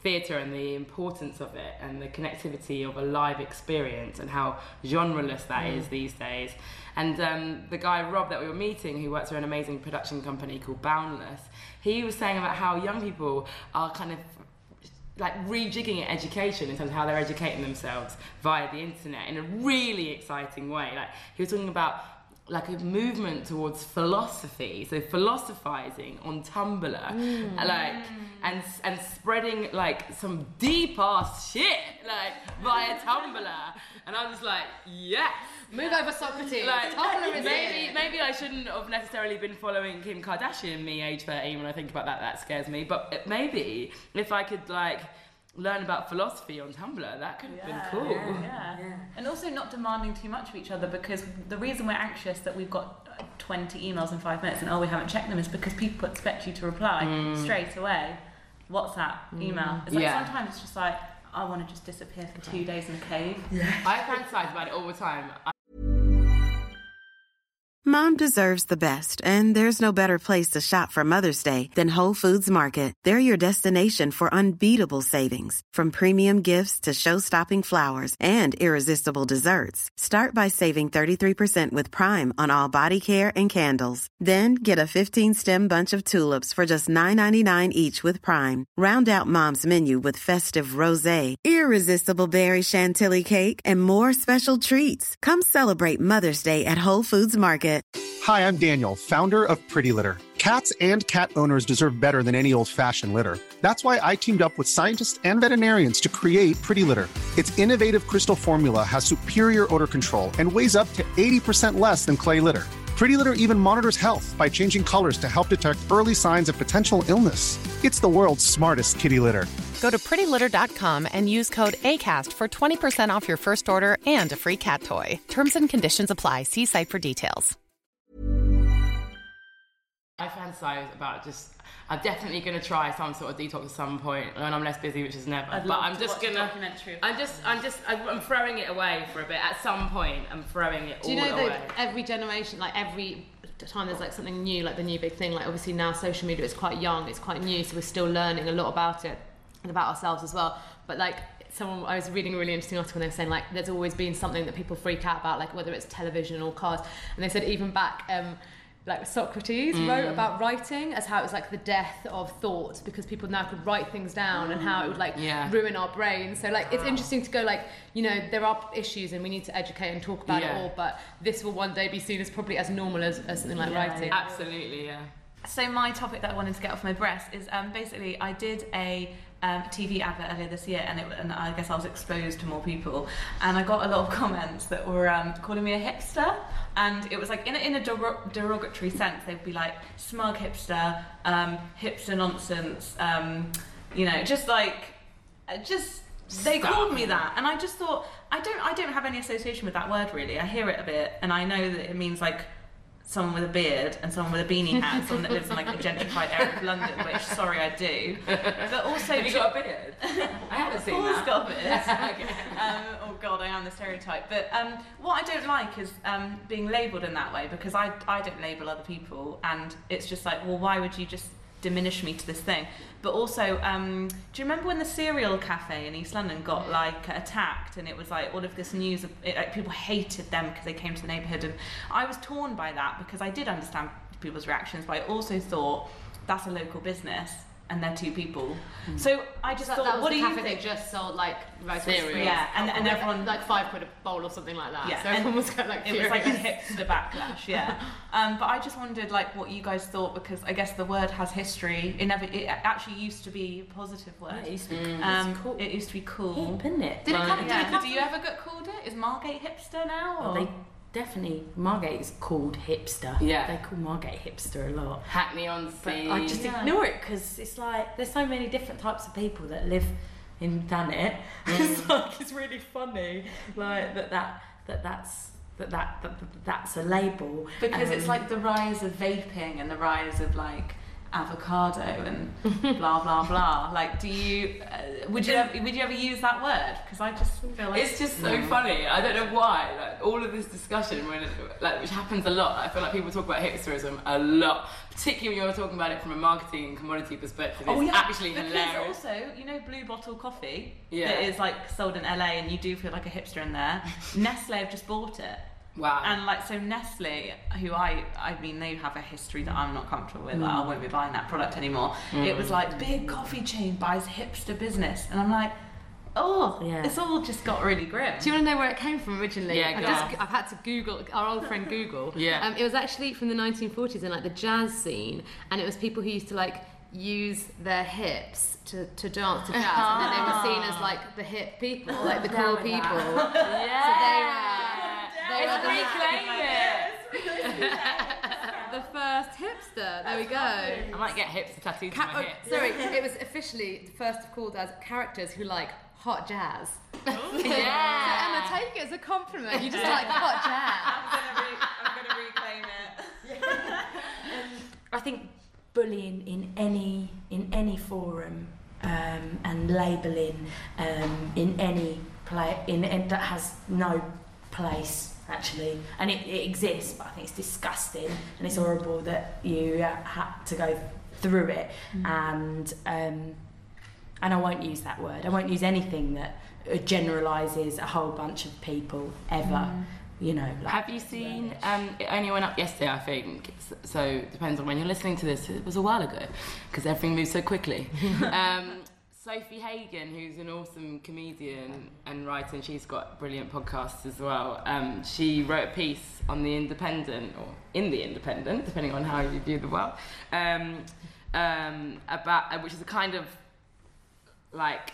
theatre and the importance of it and the connectivity of a live experience and how genreless that mm. is these days. And um, the guy Rob that we were meeting, who works for an amazing production company called Boundless, he was saying about how young people are kind of like rejigging education in terms of how they're educating themselves via the internet in a really exciting way. Like he was talking about like a movement towards philosophy, so philosophizing on Tumblr, mm. like and and spreading like some deep ass shit like via Tumblr, and I was like, yes. Move over, Socrates. Like, Tumblr is maybe it. maybe I shouldn't have necessarily been following Kim Kardashian, me age thirteen. When I think about that, that scares me. But maybe if I could like learn about philosophy on Tumblr, that could have yeah, been cool. Yeah, yeah. yeah. And also not demanding too much of each other, because the reason we're anxious that we've got twenty emails in five minutes and oh we haven't checked them is because people expect you to reply mm. straight away. WhatsApp, email. It's like yeah. sometimes it's just like, I want to just disappear for two days in a cave. Yeah. I fantasize about it all the time. I- Mom deserves the best, and there's no better place to shop for Mother's Day than Whole Foods Market. They're your destination for unbeatable savings, from premium gifts to show-stopping flowers and irresistible desserts. Start by saving thirty-three percent with Prime on all body care and candles. Then get a fifteen-stem bunch of tulips for just nine ninety-nine each with Prime. Round out Mom's menu with festive rosé, irresistible berry chantilly cake, and more special treats. Come celebrate Mother's Day at Whole Foods Market. Hi, I'm Daniel, founder of Pretty Litter. Cats and cat owners deserve better than any old-fashioned litter. That's why I teamed up with scientists and veterinarians to create Pretty Litter. Its innovative crystal formula has superior odor control and weighs up to eighty percent less than clay litter. Pretty Litter even monitors health by changing colors to help detect early signs of potential illness. It's the world's smartest kitty litter. Go to pretty litter dot com and use code ACAST for twenty percent off your first order and a free cat toy. Terms and conditions apply. See site for details. I fantasize about just, I'm definitely going to try some sort of detox at some point when I'm less busy, which is never. I'd but love I'm to just watch a gonna. documentary. I'm just, I'm just, I'm throwing it away for a bit. At some point, I'm throwing it Do you all know away. that every generation, like every time there's like something new, like the new big thing, like obviously now social media is quite young, it's quite new, so we're still learning a lot about it and about ourselves as well. But like someone, I was reading a really interesting article and they were saying like there's always been something that people freak out about, like whether it's television or cars. And they said even back, um, like Socrates mm. wrote about writing as how it was like the death of thought, because people now could write things down and how it would like yeah. ruin our brains. So like it's interesting to go like, you know, there are issues and we need to educate and talk about yeah. it all, but this will one day be seen as probably as normal as, as something like yeah, writing. Absolutely, yeah. So my topic that I wanted to get off my breast is um, basically I did a um, T V advert earlier this year, and, it, and I guess I was exposed to more people, and I got a lot of comments that were um, calling me a hipster, and it was like in a, in a derog- derogatory sense. They'd be like smug hipster, um, hipster nonsense, um, you know, just like just they Stop. called me that, and I just thought I don't I don't have any association with that word really. I hear it a bit, and I know that it means like someone with a beard and someone with a beanie hat, someone that lives in like a gentrified area of London, which sorry I do. But also, have you got a beard? I haven't seen Paul's that. got a beard. Okay. um, oh god, I am the stereotype. But um, what I don't like is um, being labelled in that way, because I I don't label other people, and it's just like, well, why would you just diminish me to this thing? But also, um, do you remember when the Cereal Cafe in East London got like attacked, and it was like all of this news of it, like, people hated them because they came to the neighbourhood, and I was torn by that because I did understand people's reactions, but I also thought that's a local business and they're two people. Mm. So I just that, thought, that was what the do you cafe think? that just sold like cereal? Yeah, and, and like, everyone like five quid a bowl or something like that. Yeah, so everyone was kind of like it furious. was like a hipster backlash. Yeah, um, but I just wondered like what you guys thought, because I guess the word has history. It never. It actually used to be a positive word. Yeah, it used to be mm. cool. Um, cool. It used to be cool. Hip, isn't it? Did it Like, come? Yeah. Did it come Do you ever get called it? Is Margate hipster now? Well, Or? they definitely, Margate is called hipster. Yeah. They call Margate hipster a lot. Hackney on But Sea. I just Yeah. ignore it because it's like there's so many different types of people that live in Thanet. Mm. It's like it's really funny, like that that that that's that that, that, that that's a label, Because um, it's like the rise of vaping and the rise of like avocado and blah blah blah. Like, do you uh, would you ever, would you ever use that word? Because I just feel like it's just so funny. I don't know why. Like all of this discussion, when it, like which happens a lot. I feel like people talk about hipsterism a lot, particularly when you're talking about it from a marketing and commodity perspective. It's oh, yeah. actually because hilarious. Also, you know, Blue Bottle coffee yeah. that is like sold in L A, and you do feel like a hipster in there. Nestle have just bought it. Wow. And like, so Nestle, who I, I mean, they have a history that I'm not comfortable with. Mm. Like, I won't be buying that product anymore. Mm. It was like, big coffee chain buys hipster business. And I'm like, oh, yeah. It's all just got really grim. Do you want to know where it came from originally? Yeah, I've, go just, on. I've had to Google, our old friend Google. Yeah. Um, it was actually from the nineteen forties in like the jazz scene. And it was people who used to like use their hips to, to dance to jazz. And then they were seen as like the hip people, like the cool people. Yeah. So they were... They Let's were reclaim it. the first hipster. There we go. I might get hipster tattooed Ca- to my oh, hips. sorry, it was officially first called as characters who like hot jazz. Yeah. So Emma, take it as a compliment. You just like hot I'm gonna, re- I'm gonna reclaim it. I think bullying in any in any forum um, and labelling um, in any play in, in that has no place actually, and it, it exists, but I think it's disgusting and it's horrible that you uh, had to go through it. Mm. and um, and I won't use that word. I won't use anything that generalises a whole bunch of people ever. Mm. You know, like, have you seen um, it only went up yesterday, I think, so it depends on when you're listening to this. It was a while ago because everything moves so quickly. um, Sophie Hagen, who's an awesome comedian and writer, and she's got brilliant podcasts as well. Um, she wrote a piece on The Independent, or in The Independent, depending on how you view the world, um, um, about, uh, which is a kind of like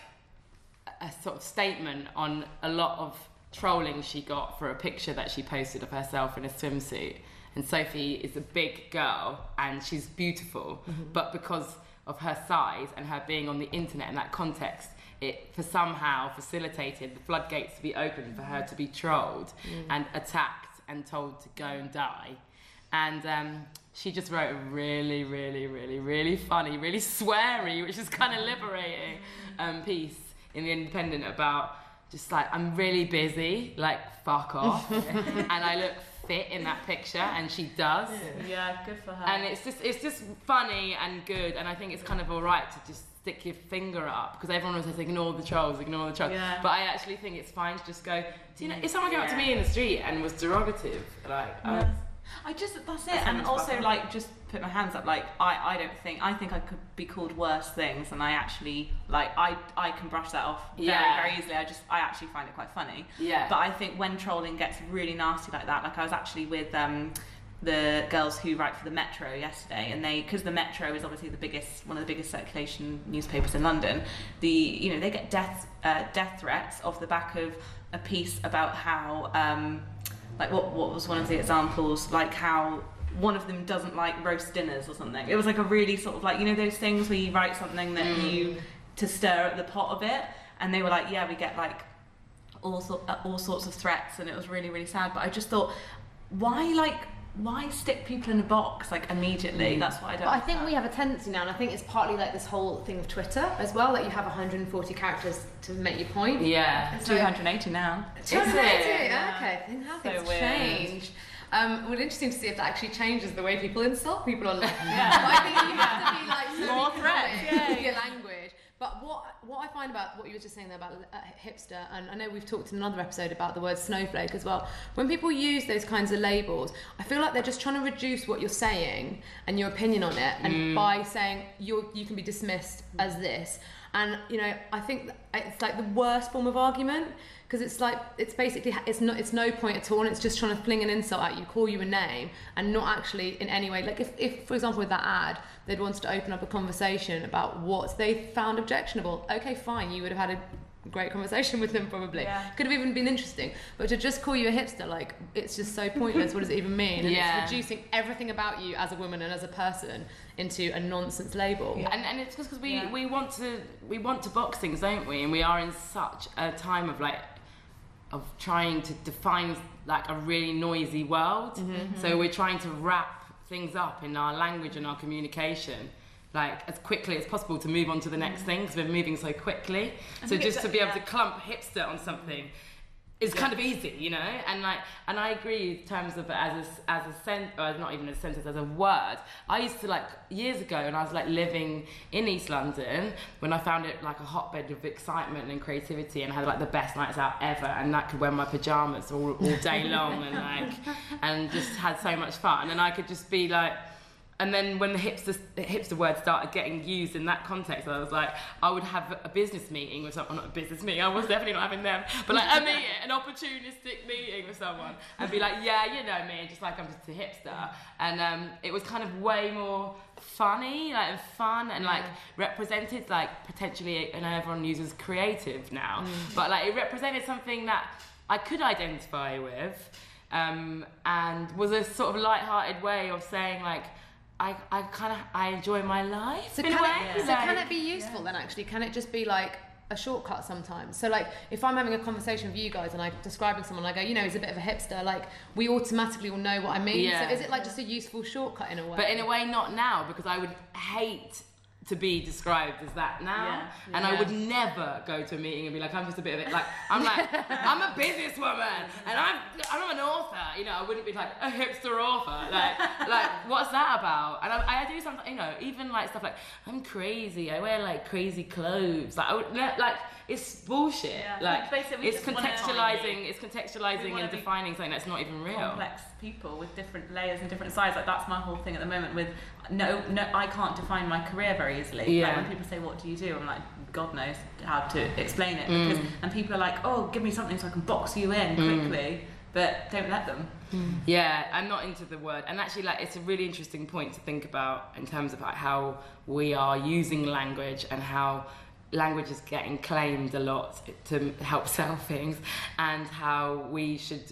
a sort of statement on a lot of trolling she got for a picture that she posted of herself in a swimsuit. And Sophie is a big girl and she's beautiful, mm-hmm. but because of her size and her being on the internet in that context, it for somehow facilitated the floodgates to be opened for her to be trolled mm. and attacked and told to go and die. And um, she just wrote a really, really, really, really funny, really sweary, which is kind of liberating, um, piece in The Independent about just like, I'm really busy, like, fuck off. And I look fit in that picture, and she does. Yeah, good for her. And it's just it's just funny and good, and I think it's kind of all right to just stick your finger up, because everyone always says ignore the trolls, ignore the trolls. Yeah. But I actually think it's fine to just go, do you know, if someone came up to me in the street and was derogative, like, yeah. I, I just, that's it. And also, like, just put my hands up, like, I, I don't think, I think I could be called worse things, and I actually, like, I, I can brush that off very, yeah. very easily. I just, I actually find it quite funny. Yeah. But I think when trolling gets really nasty like that, like, I was actually with um, the girls who write for the Metro yesterday, and they, because the Metro is obviously the biggest, one of the biggest circulation newspapers in London, the, you know, they get death, uh, death threats off the back of a piece about how, um, like, what, what was one of the examples, like how one of them doesn't like roast dinners or something. It was like a really sort of like, you know, those things where you write something that mm. you, to stir at the pot of it, and they were like, yeah, we get like all, so, uh, all sorts of threats, and it was really, really sad. But I just thought, why like, why stick people in a box like immediately? That's what I don't. But I think we have a tendency now, and I think it's partly like this whole thing of Twitter as well, that you have one hundred forty characters to make your point. Yeah. It's two hundred eighty now. two hundred eighty? Yeah. Okay, how So things weird. change. Um, well, interesting to see if that actually changes the way people insult people online. Yeah. But I think you have to be like so More economic threats. with your language. But what what I find about what you were just saying there about uh, hipster, and I know we've talked in another episode about the word snowflake as well. When people use those kinds of labels, I feel like they're just trying to reduce what you're saying and your opinion on it, and mm. by saying you you can be dismissed as this. And you know, I think it's like the worst form of argument, because it's like it's basically it's not it's no point at all, and it's just trying to fling an insult at you, call you a name, and not actually in any way. Like if, if for example with that ad, they'd wanted to open up a conversation about what they found objectionable. Okay, fine, you would have had a great conversation with them probably. Yeah. Could have even been interesting. But to just call you a hipster, like, it's just so pointless. What does it even mean? And Yeah. it's reducing everything about you as a woman and as a person into a nonsense label. Yeah. And, and it's because we, Yeah. we want to we want to box things, don't we? And we are in such a time of like of trying to define like a really noisy world. Mm-hmm. So we're trying to wrap things up in our language and our communication like as quickly as possible to move on to the next thing because we're moving so quickly. I So think just it's to a- be able yeah. to clump hipster on something is Yeah. kind of easy, you know. And like, and I agree in terms of as a as a sen- or not even a sentence, as a word. I used to like years ago when I was like living in East London when I found it like a hotbed of excitement and creativity and had like the best nights out ever, and I could wear my pajamas all, all day long and like and just had so much fun, and I could just be like. And then when the hipster, the hipster word started getting used in that context, I was like, I would have a business meeting with someone, not a business meeting, I was definitely not having them, but like a meeting, an opportunistic meeting with someone, and be like, yeah, you know me, just like I'm just a hipster. And um, it was kind of way more funny, like and fun, and like represented like potentially, and everyone uses creative now, mm. but like it represented something that I could identify with, um, and was a sort of light-hearted way of saying like, I, I kind of I enjoy my life So in can a way. it, so Like- can it be useful then actually? Can it just be like a shortcut sometimes? So like if I'm having a conversation with you guys and I'm describing someone, I go, you know, he's a bit of a hipster, like we automatically will know what I mean. Yeah. So is it like just a useful shortcut in a way? But in a way, not now, because I would hate to be described as that now, Yeah. and Yeah. I would never go to a meeting and be like, I'm just a bit of it. Like I'm like, I'm a businesswoman, and I'm I'm an author. You know, I wouldn't be like a hipster author. Like like what's that about? And I, I do something. You know, even like stuff like I'm crazy. I wear like crazy clothes. Like I would like it's bullshit. Yeah. Like Basically, we it's just wanna- contextualizing. It's We contextualizing wanna and be defining something that's not even real. complex people with different layers and different sides. Like that's my whole thing at the moment. With no, no, I can't define my career very easily. Yeah. Like when people say, "What do you do?" I'm like, God knows how to explain it. Mm. Because and people are like, "Oh, give me something so I can box you in quickly," but don't let them. Yeah, I'm not into the word. And actually, like, it's a really interesting point to think about in terms of like how we are using language and how language is getting claimed a lot to help sell things, and how we should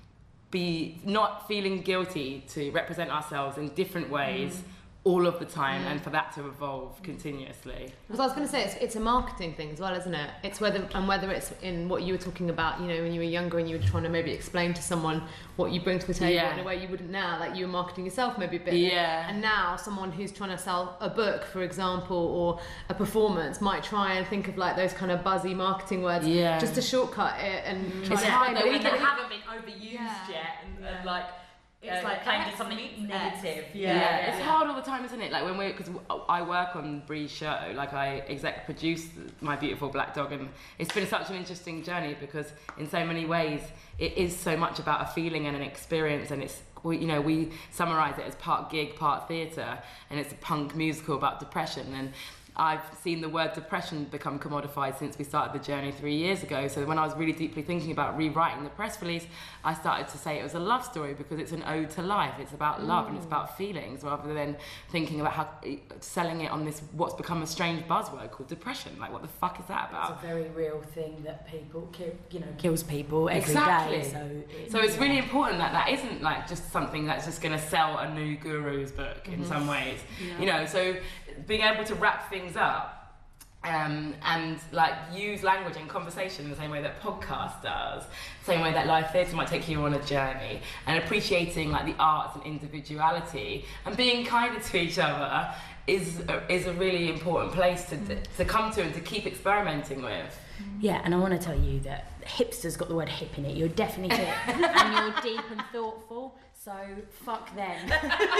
be not feeling guilty to represent ourselves in different ways all of the time, and for that to evolve continuously. Because I was going to say it's, it's a marketing thing as well, isn't it? It's whether and whether it's in what you were talking about, you know, when you were younger and you were trying to maybe explain to someone what you bring to the table Yeah. in a way you wouldn't now, like you were marketing yourself maybe a bit. Yeah. And now someone who's trying to sell a book, for example, or a performance might try and think of like those kind of buzzy marketing words, Yeah. just to shortcut it and try It's to hard explain though, it. we But can we- haven't been overused Yeah. yet, and, and like It's like claimed X as something meets negative. X. Yeah, Yeah. it's hard all the time, isn't it? Like when we, because I work on Bree's show, like I exec produce My Beautiful Black Dog, and it's been such an interesting journey because in so many ways it is so much about a feeling and an experience, and it's, we, you know, we summarise it as part gig, part theatre, and it's a punk musical about depression. And I've seen the word depression become commodified since we started the journey three years ago. So when I was really deeply thinking about rewriting the press release, I started to say it was a love story because it's an ode to life. It's about love and it's about feelings, rather than thinking about how selling it on this what's become a strange buzzword called depression. Like, what the fuck is that about? It's a very real thing that people, kill, you know, kills people every day. Exactly. So, it, So it's really important that that isn't like just something that's just going to sell a new guru's book in some ways. You know, so being able to wrap things up um, and like use language and conversation in the same way that podcast does, same way that live theatre might take you on a journey, and appreciating like the arts and individuality and being kinder to each other is a, is a really important place to to come to and to keep experimenting with. Yeah, and I want to tell you that hipster's got the word hip in it. You're definitely hip, and you're deep and thoughtful. So fuck them. and,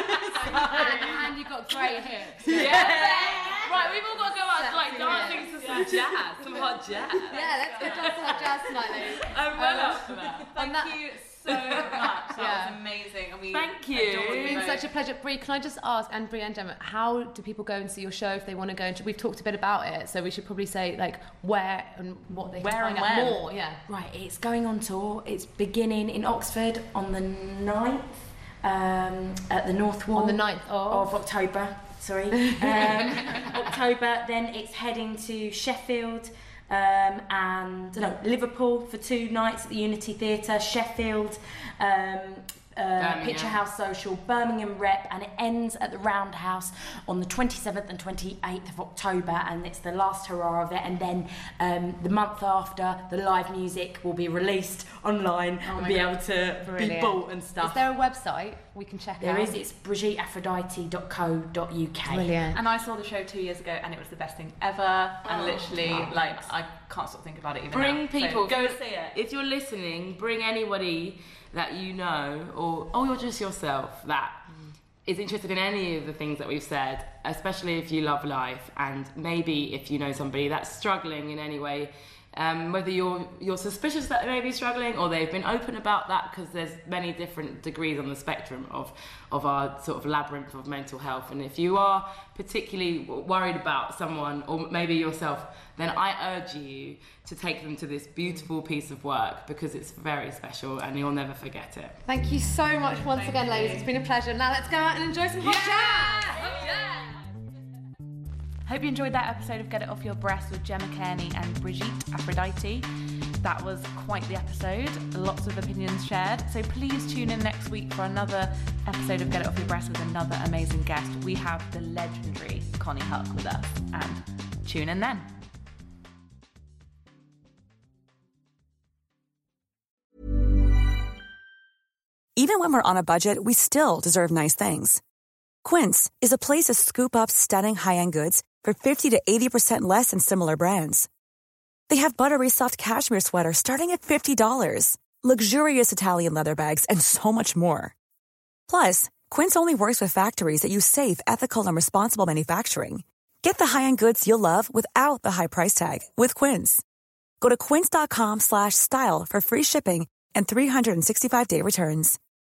and you've got great hips. Yeah. Right, we've all got to go out to like dancing to some jazz, some hot jazz. Yeah, let's go dance to hot jazz tonight, ladies. I'm well up for that. Thank that- you so much. That Yeah. was amazing. And we Thank you. adored It's been both. such a pleasure. Brie, can I just ask, and Brie and Gemma, how do people go and see your show if they want to go? And we've talked a bit about it, so we should probably say like where and what they can Where find and out when. more. Yeah. Right, it's going on tour. It's beginning in Oxford on the ninth, um, at the North Wall. On the ninth of? of October. Sorry, um, October. Then it's heading to Sheffield um, and no, Liverpool for two nights at the Unity Theatre. Sheffield. Um, uh, Picture House Social, Birmingham Rep, and it ends at the Roundhouse on the twenty-seventh and twenty-eighth of October, and it's the last hurrah of it. And then um, the month after, the live music will be released online Oh and my be God. able to be Brilliant. bought and stuff. Is there a website? we can check There out? is, it's brigitte aphrodite dot co dot U K. Brilliant. And I saw the show two years ago, and it was the best thing ever. And Oh, literally, oh, like, I can't stop thinking about it even Bring now. people. So go see it. If you're listening, bring anybody that you know, or or you're just yourself that is interested in any of the things that we've said, especially if you love life, and maybe if you know somebody that's struggling in any way. Um, whether you're you're suspicious that they may be struggling, or they've been open about that, because there's many different degrees on the spectrum of of our sort of labyrinth of mental health. And if you are particularly worried about someone, or maybe yourself, then I urge you to take them to this beautiful piece of work, because it's very special and you'll never forget it. Thank you so much once Thank again, you. ladies. It's been a pleasure. Now let's go out and enjoy some hot jazz. Hope you enjoyed that episode of Get It Off Your Breast with Gemma Kearney and Brigitte Aphrodite. That was quite the episode, lots of opinions shared. So please tune in next week for another episode of Get It Off Your Breast with another amazing guest. We have the legendary Connie Huck with us, and tune in then. Even when we're on a budget, we still deserve nice things. Quince is a place to scoop up stunning high-end goods for fifty to eighty percent less than similar brands. They have buttery soft cashmere sweaters starting at fifty dollars, luxurious Italian leather bags, and so much more. Plus, Quince only works with factories that use safe, ethical, and responsible manufacturing. Get the high-end goods you'll love without the high price tag with Quince. Go to quince dot com slash style for free shipping and three sixty-five day returns.